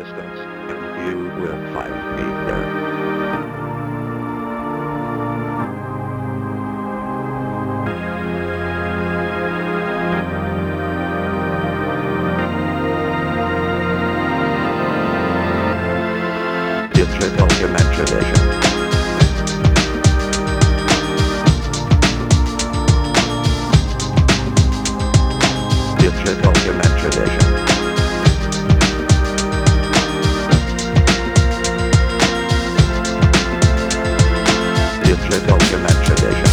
distance, and you will find me there. Digital imagination. Digital imagination. Digital imagination.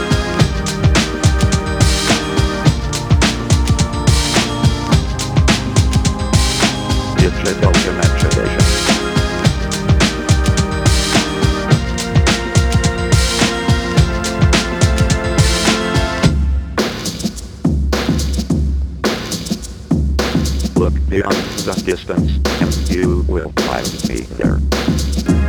Digital imagination. Look beyond the distance, and you will find me there.